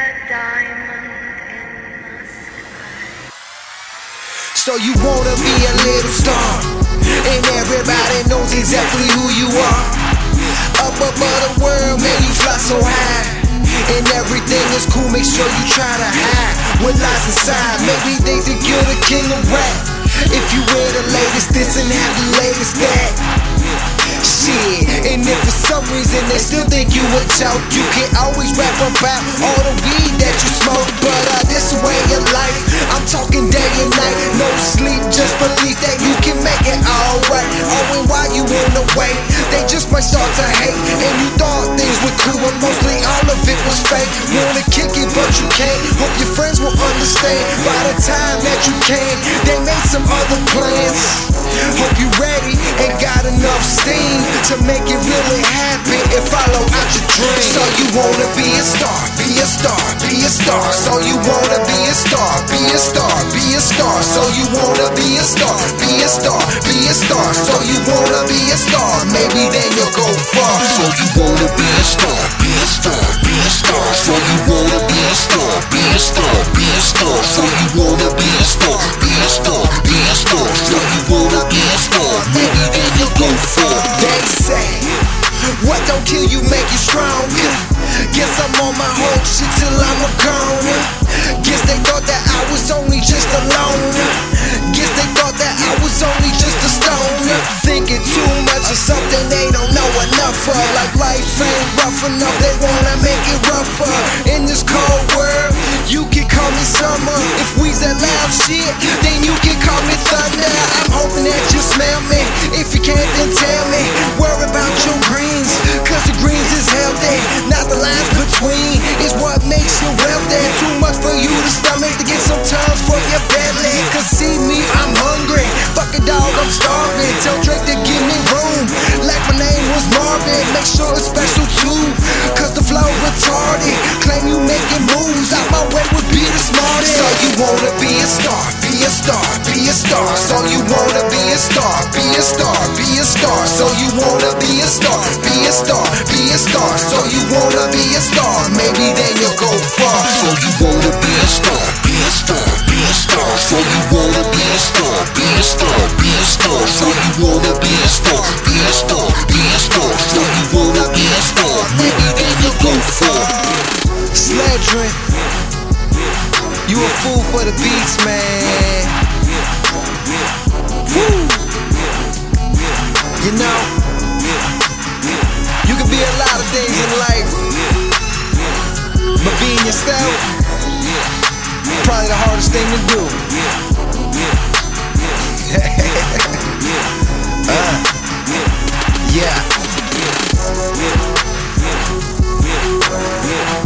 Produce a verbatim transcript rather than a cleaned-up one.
diamond in the sky. So you wanna be a little star, and everybody knows exactly who you are. Up above the world, man, you fly so high, and everything is cool, make sure you try to hide what lies inside. Maybe they think you're the king of rap, if you wear the latest this and have the latest that. Shit, and if for some reason they still think you a joke, you can always rap about all the weed that you smoke. But uh, this way of life, I'm talking day and night, no sleep, just believe that you can make it alright. Oh, and while you on the way, they just might start to hate, and you thought things were cool, but mostly all of it was fake. Wanna kick it, but you can't. Hope your friends will understand by the time that you can. They made some other plans. Hope you ready and got enough steam to make it really happen and follow out your dreams. So you wanna be a star, be a star, be a star. So you wanna be a star, be a star, be a star. So you wanna be a star, be a star, be a star. So you wanna be a star, maybe then you'll go far. So you wanna be a star, be a star, be a star. So you wanna be a star, be a star, be a star. So you wanna be a star, be a star, be a star. So you wanna be a star, maybe then you'll go far. They say, what don't kill you make you stronger. Guess I'm on my whole shit till I'm a goner. Guess they thought that I was only just a loner. Guess they thought that I was only just a stoner. Thinking too much of something they don't know enough for. Like life ain't rough enough, they wanna make it rougher. In this cold world, you can call me summer. If we's that loud shit, then you can call me thunder. I'm hoping that you smell me. If you can't, then tell me. Worry about your greens, cause the greens is healthy. Not the lines between is what makes you wealthy. Too much for you to stomach to get some times for your belly. Cause see me, I'm hungry. Fuck a dog, I'm starving. Tell Drake to give me room, like my name was Marvin. Make sure it's special too, cause the flow retarded. Claim you making moves, out my way would be the smartest. So you wanna be a star, be a star, be a star. So you wanna be a star, be a star, be a star. So you wanna be a star, be a star, be a star. So you wanna be a star, maybe then you'll go far. So you wanna be a star, be a star, be a star. So you wanna be a star, be a star, be a star. So you wanna be a star, be a star, be a star. So you wanna be a star, maybe then you'll go far. Sledgerin', you a fool for the beats, man. Woo. You know, you can be a lot of things in life, but being yourself, probably the hardest thing to do. uh, yeah.